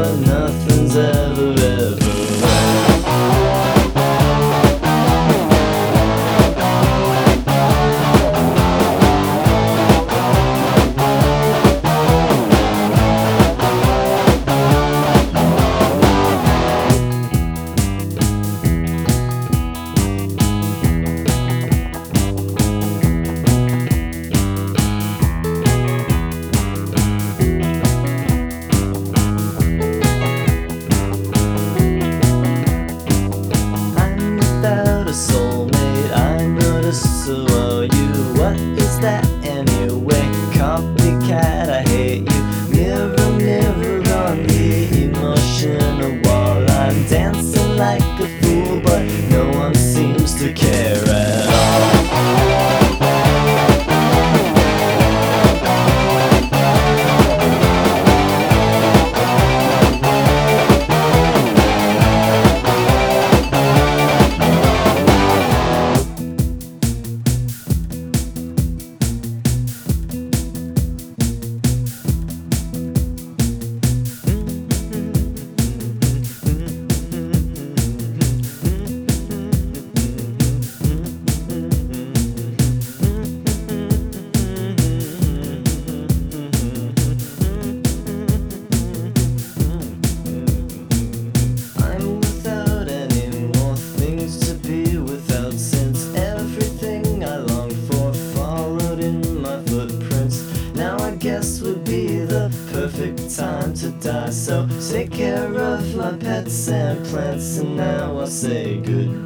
but nothing's ever right. Soulmate, I noticed, so are you. What is that anyway? Copycat, I hate you. Mirror, mirror on the emotional wall. I'm dancing like a fool, but no one seems to care at all. Guess would be the perfect time to die. So take care of my pets and plants, and now I'll say goodbye.